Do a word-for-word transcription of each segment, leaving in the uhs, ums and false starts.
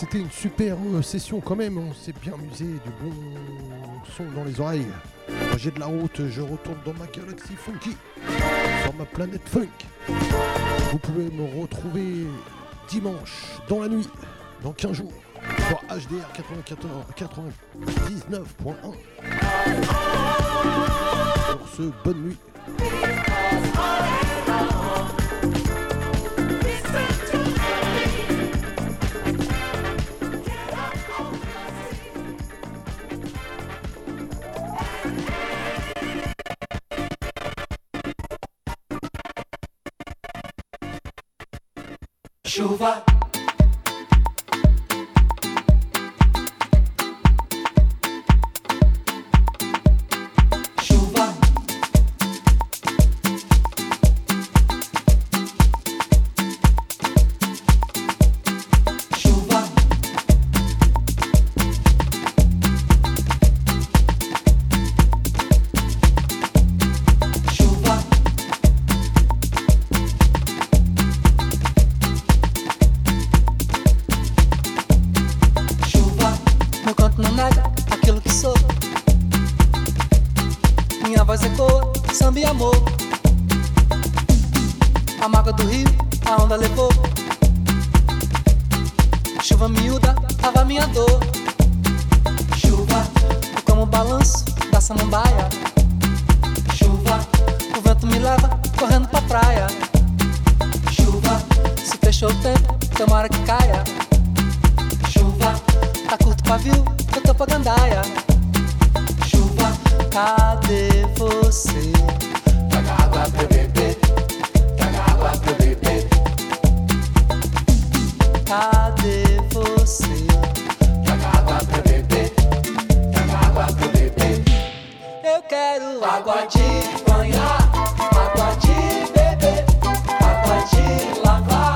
c'était une super euh, session quand même, on s'est bien amusé, du bon son dans les oreilles. Moi j'ai de la route, je retourne dans ma galaxie funky, sur ma planète funk. Vous pouvez me retrouver dimanche, dans la nuit, dans quinze jours, sur H D R quatre-vingt-quatorze quatre-vingt-dix-neuf point un. Sur ce, bonne nuit. Chuva. Chuva. Chuva. Chuva. Não conto, não nega aquilo que sou. Minha voz ecoa, samba e amor. A mágoa do rio, a onda levou. Chuva miúda, lava minha dor. Chuva, eu como o balanço da samambaia. Chuva, o vento me leva correndo pra praia. Chuva, se fechou o tempo, tomara que caia. Chuva, tá curto o pavio, eu tô pra gandaia. Chuva, cadê você? Traga água pra eu beber, traga água pra eu beber. Cadê você? Traga água pra eu beber, traga água pra eu beber. Eu quero água de banhar, água de beber, água de lavar.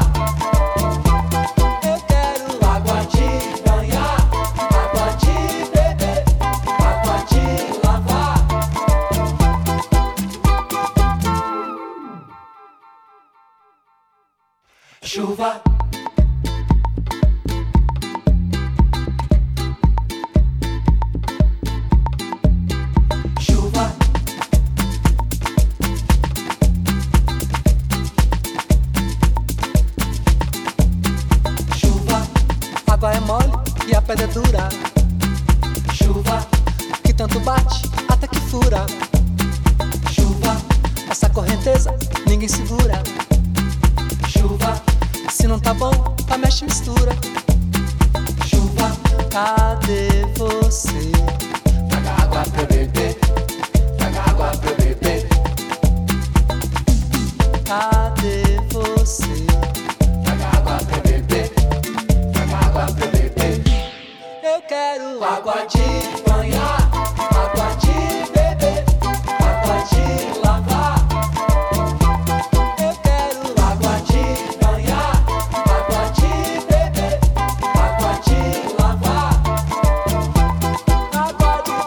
Eu quero água de banhar, água de beber, água de lavar. Chuva. Chuva. Chuva. Água é mole e a pedra é dura. Chuva, que tanto bate até que fura. Chuva, essa correnteza ninguém segura. Chuva, se não tá bom, vai mexe e mistura. Chuva, cadê você? Traga água pra eu beber, traga água pra eu beber. Cadê você? Traga água pra eu beber, traga água pra eu beber. Eu quero água de banhar, água de beber, água de lavar. Eu quero água de banhar, água de beber, água de lavar. Água de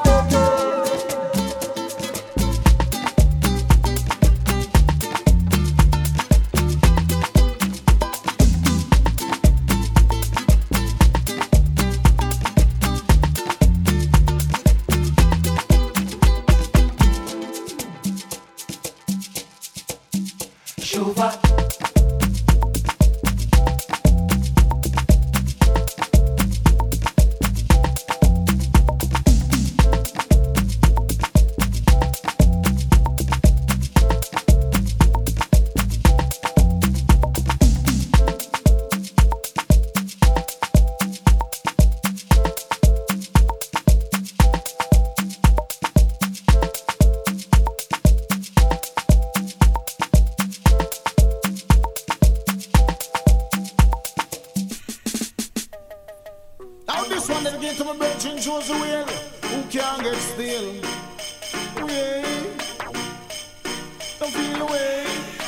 chuva. Now this one dedicated to my brethren, Josie Whale, who can't get still. Yeah, don't feel the way.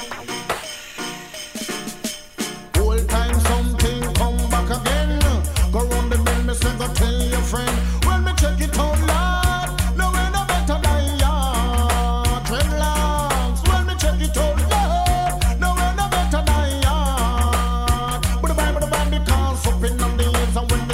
Whole time something come back again. Go round the bend, me say go tell your friend. Well, me check it out loud. No way no better than ya. Dreadlocks. Well, me check it out loud. No way no better than ya. But the Bible, the Bible, because up in on the ears and when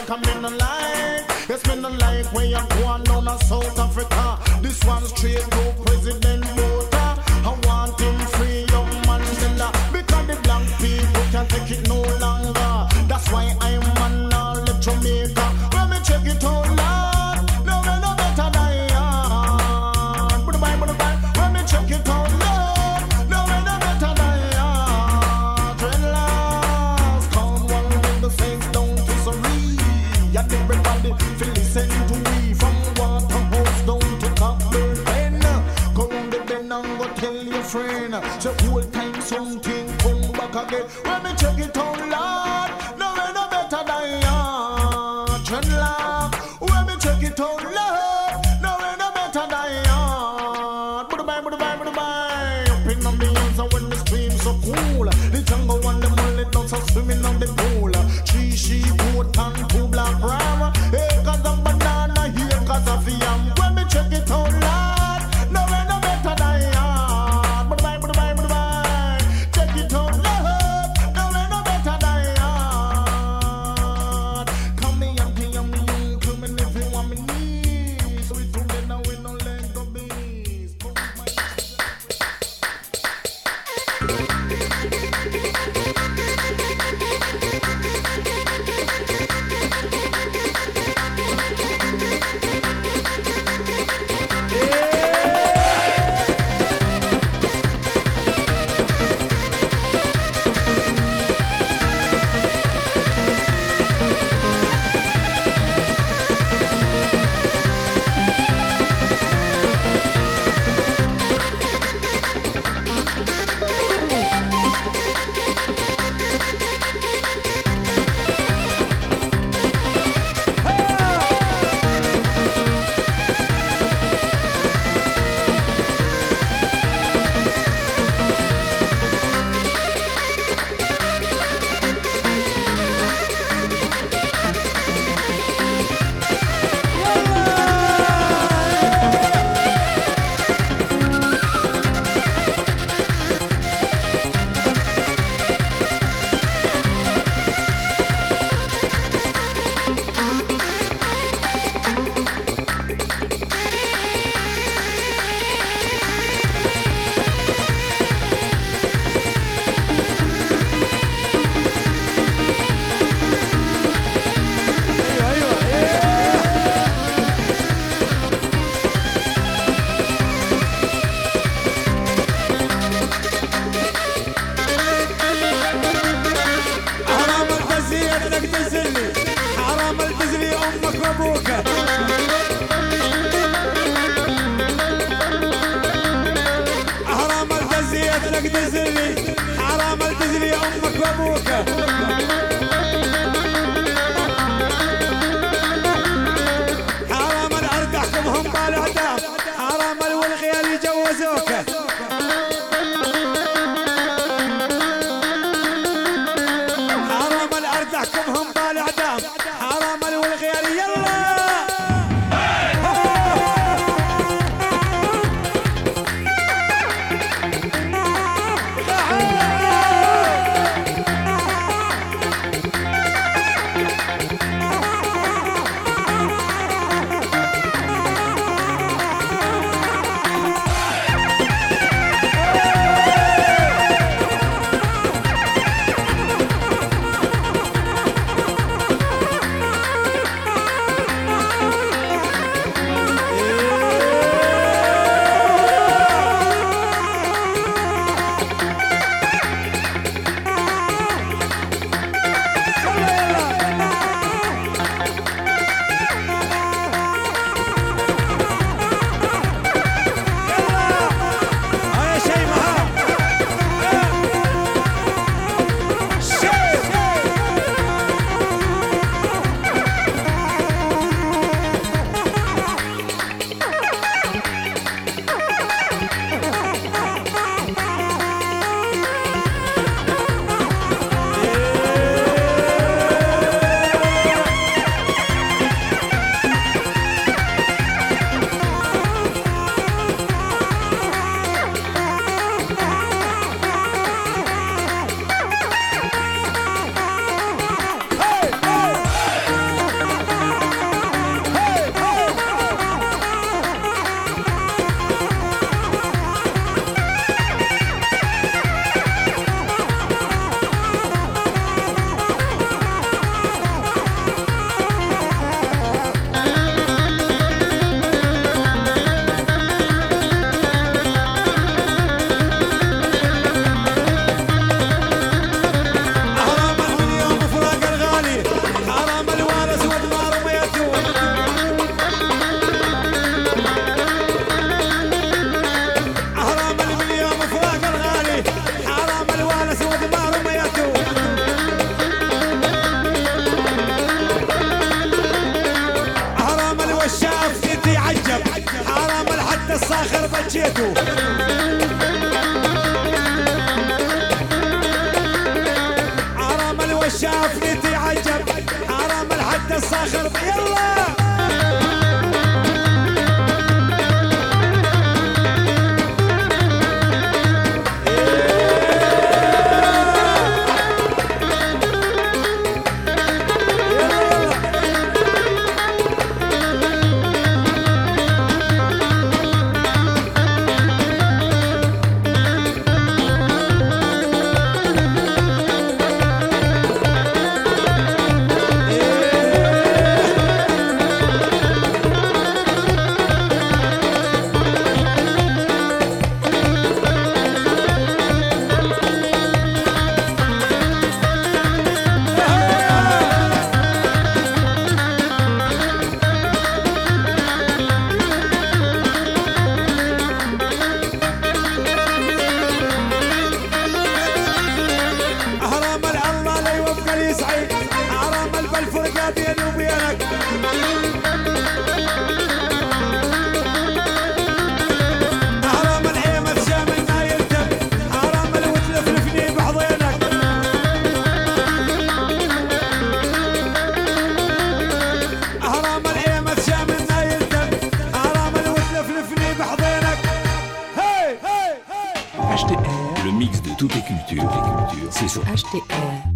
like I'm in the light. Yes, me no like when you're going down to South Africa. This one straight to President Botha. I want him free, young Mandela. Because the black people can't take it no longer. That's why I'm on all the Jamaica. When me check it out, Lord, no way no better than you. But bye, but bye. When me check it out, Lord, no way no better than you. Dreadlocks, come one with the saints down to Surrey. And everybody feel listen to me from Waterhouse down to Cockburn. Go round the bend and go tell your friend. So whole time something come back again. When me check it out, Lord, no way no better than you. Dreadlock, when me check it out, Lord, no way no better than you. But bye, but bye, but bye. Up in on the hills and when the stream so cool. The jungle and the mullet dogs are swimming on the pool. Three sheep, goat and two black ram. Acres of banana, acres of yam. When me check it out, Lord, no way no better than you. But bye, but bye, but bye. Check it out, Lord, no way no better than you. Come me and pay me, come and if you want me need. So we together we no let go beast. جيتوا حرام الوشافني تعجب حرام الحد الصاخر يلا C'est sur H T R.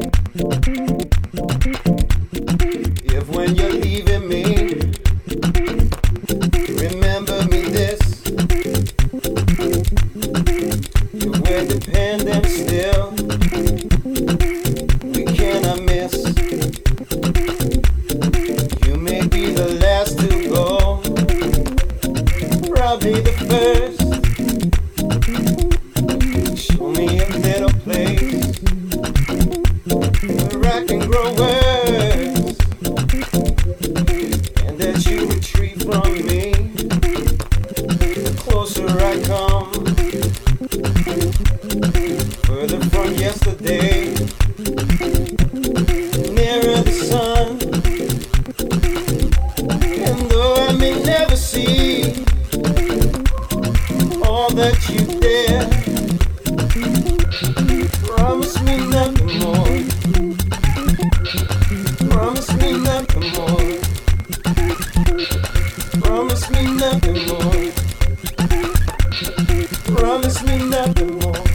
If when you're leaving me back and grow wings, and that you retreat from me. The closer I come, further from yesterday, nearer the sun. And though I may never see all that you dare, promise me nothing more. Promise me nothing more. Promise me nothing more. Promise me nothing more.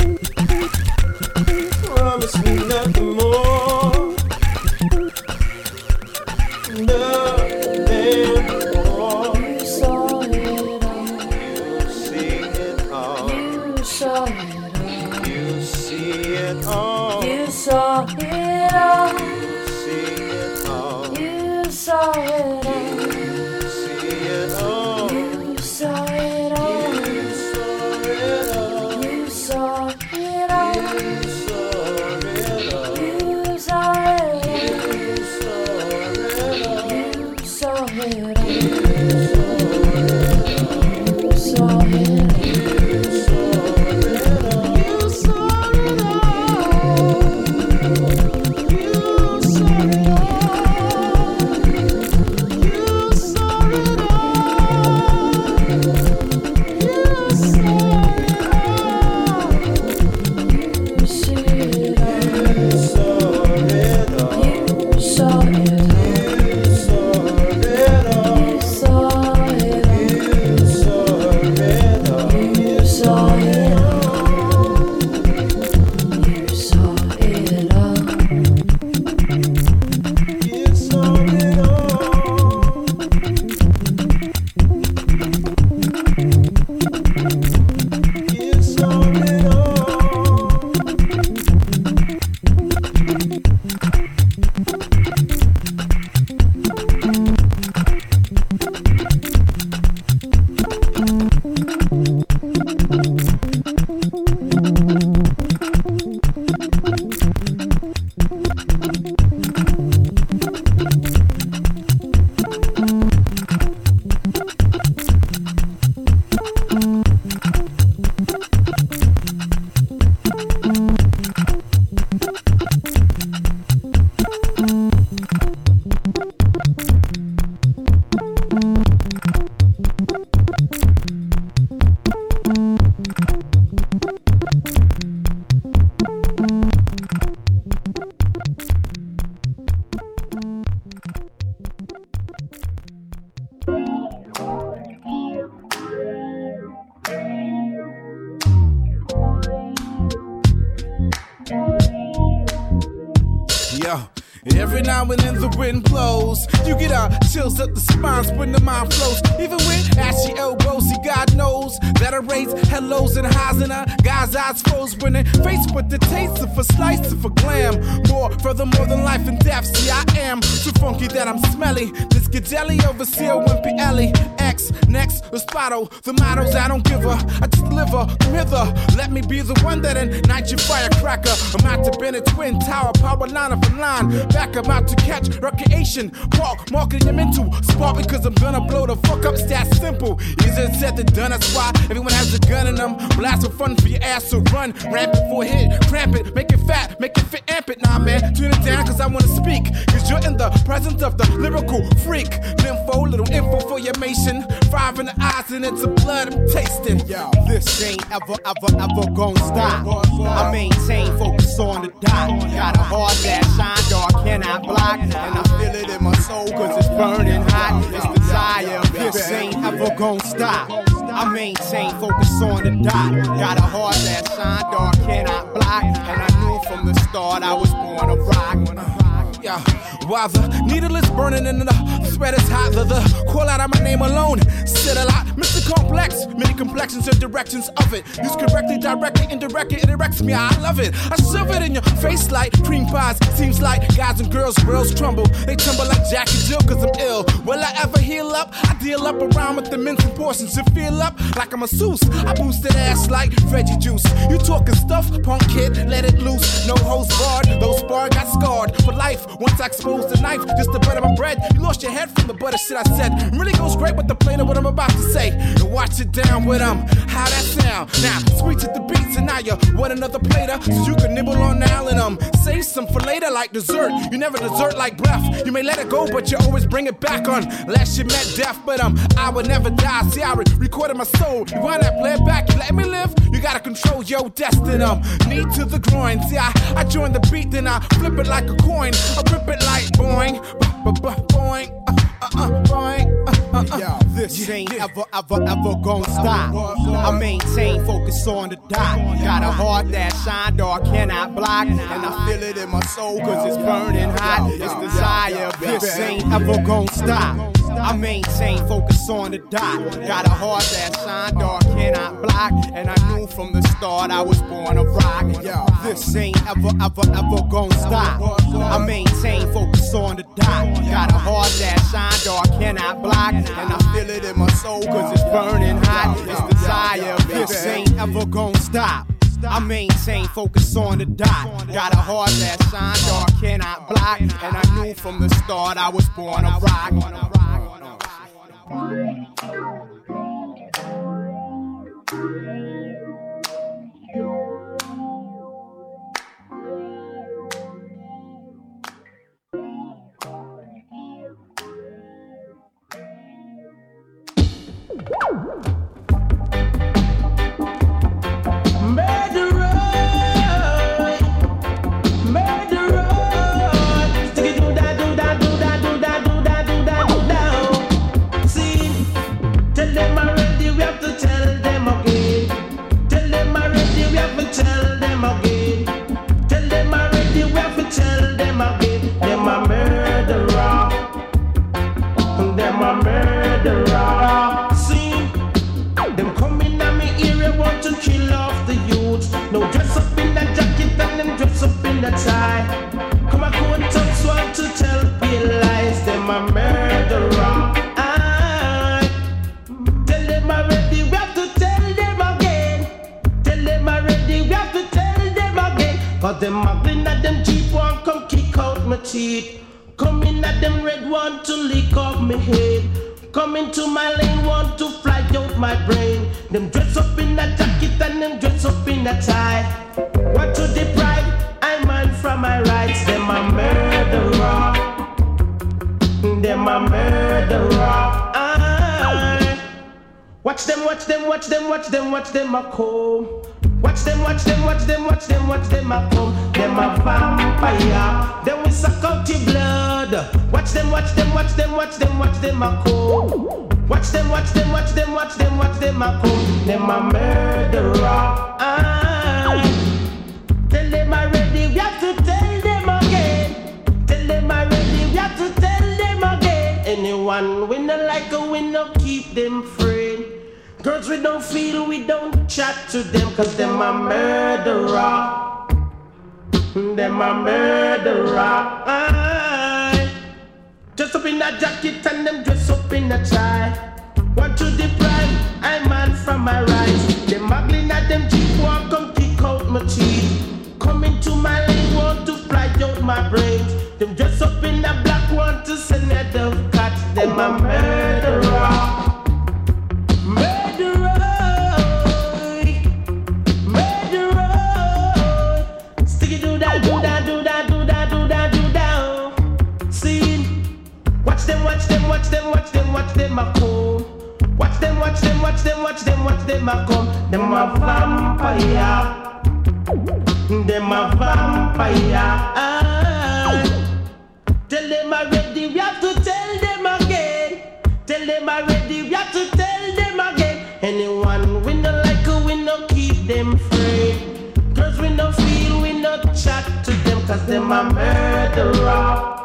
Promise me nothing more. Nothing more. You saw it all. You see it all. You saw it all. You see it all. You saw it all. See it all. You saw it all. See it all. You saw it all. You saw it all. You saw it all. You saw it all. You saw it all. You saw it all. You saw it all. You saw it all. Every now and then the wind blows. You get uh, chills up the spine when the mind flows. Even with ashy elbows, see God knows that I raise hellos and highs in a guy's eyes froze when they faced with the taste of a slice of a glam. More, furthermore than life and death. See, I am too funky that I'm smelly. This Gadelli over C O M P L E X, next, the spotto. The mottos I don't give a, I just deliver from hither. Let me be the one that ignites your firecracker. I'm out to bend a twin tower, power line of a line. Back, I'm out to catch recreation. Walk, marketing I'm into. Spark because I'm gonna blow the fuck up. Stats simple. Easier said than done. That's why everyone has a gun in them. Blast for fun for your ass to run. Ramp it for a hit, cramp it, make it fat, make it fit, amp it. Nah, man, tune it down cause I wanna speak. Cause you're in the presence of the lyrical freak. Nympho, little info for your mation. Five in the eyes and it's a blood I'm tasting. Yo, this ain't ever, ever, ever gonna stop. I maintain focus on the dot. Got a heart that shine, dog, cannot block. And I feel it in my soul cause it's burning hot. It's the desire, this ain't ever gonna stop. I maintain focus on the dot. Got a heart that shine, dog, cannot block. And I knew from the start I was born to rock. Yeah, while the needle is burning and the thread is hot, the, the call out of my name alone said a lot. Mister Complex, many complexions and directions of it. Used correctly, directly, indirectly, it erects me. I love it. I shove it in your face like cream pies. Seems like guys and girls' worlds crumble. They tumble like Jack and Jill cause I'm ill. Will I ever heal up? I deal up around with the mincing portions and feel up like I'm a Seuss. I boosted ass like veggie juice. You talking stuff, punk kid, let it loose. No host barred, those bar got scarred for life. Once I exposed the knife just to butter my bread, you lost your head from the butter shit I said. Really goes great with the plate of what I'm about to say. And watch it down with them. How that sound? Now, sweet to the beats, and now you want another plater so you can nibble on now and um save some for later like dessert. You never desert like breath. You may let it go, but you always bring it back on. Last you met death, but um I would never die. See, I re- recorded my soul. You want that play it back? You let me live? You gotta control your destiny. Um, knee to the groin. See, I I join the beat, then I flip it like a coin. I rip it like boing, boing, uh, uh, uh, boing. Uh, uh, Yo, this ain't ever, ever, ever gonna stop. I maintain focus on the dot. Got a heart that shine, dog cannot block. And I feel it in my soul cause it's burning hot. It's desire, this ain't ever gonna stop. I maintain focus on the dot. Got a heart that shine, dog cannot block. And I knew from the start I was born to rock. Yo, this ain't ever, ever, ever gonna stop. I maintain focus on the dot. Got a heart that shine, dog cannot block. And I feel it in my soul cause it's burning hot. It's desire, this ain't ever gonna stop. I maintain focus on the dot. Got a heart that shine, dog cannot block. And I knew from the start I was born to rock. Come on, go and talk swag to tell real lies. Them a murderer. I tell them already, we have to tell them again. Tell them already, we have to tell them again. Cause them muggling at them Jeep one come kick out my teeth. Coming at them red one to lick off my head. Coming to my lane want to fly out my brain. Them dress up in a jacket and them dress up in a tie. What to deprive? I man from my rights, them a murderer. Them a murderer. I watch them, watch them, watch them, watch them, watch them a come. Watch them, watch them, watch them, watch them, watch them a come. Them a vampire. Then we suck out your blood. Watch them, watch them, watch them, watch them, watch them a come. Watch them, watch them, watch them, watch them, watch them a come. Them a murderer. I tell them already, we have to tell them again. Tell them already, we have to tell them again. Anyone we no like or we no keep them free. Girls we don't feel, we don't chat to them. Cause them a murderer. Them a murderer. Aye. Dress up in a jacket and them dress up in a tie. Want to deprive, I man from my rights. Them muggling at them Jeep walk come kick out my teeth. Coming to my lane, want to fly out my brains. Them dress up in a black, want to send a dove cat. Them a murderer. Murderer. Murderer. Sticky do that, do that, do that, do that, do that, do that. See, watch them, watch them, watch them, watch them, watch them a come. Watch them, watch them, watch them, watch them, watch them a come. Them a vampire. Them a vampire. Ah. Tell them already, we have to tell them again. Tell them already, we have to tell them again. Anyone we no like, we no keep them free. Girls we no feel, we no chat to them. Cause them a murderer.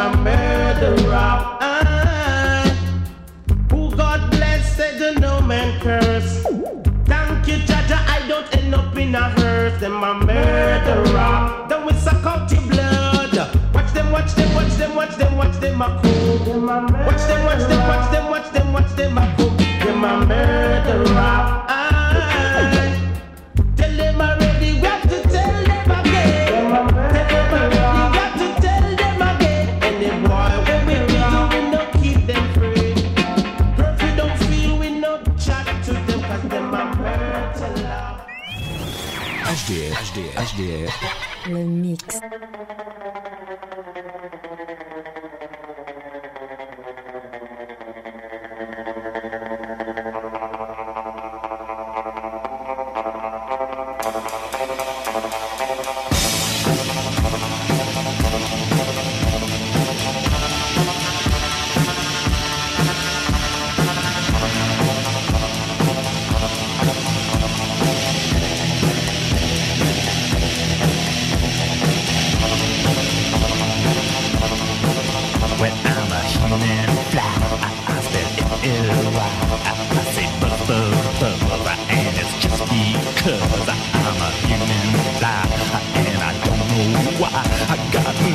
a murderer. I, who God bless, said no man curse. Thank you, Jaja, I don't end up in a hearse. Them a murderer. Then we suck out your blood. Watch them, watch them, watch them, watch them, watch them a cook. Watch them, watch them, watch them, watch them, watch them a cook. Them a murderer. I tell them already, we have to tell them again. Tell them already, we have to tell them again. And the boy, when we do, we no keep them free. Curfew don't feel, we no chat to them, cause them a murderer. H D R, H D R, H D R. Le mix. Cause I'm a human fly, and I don't know why I got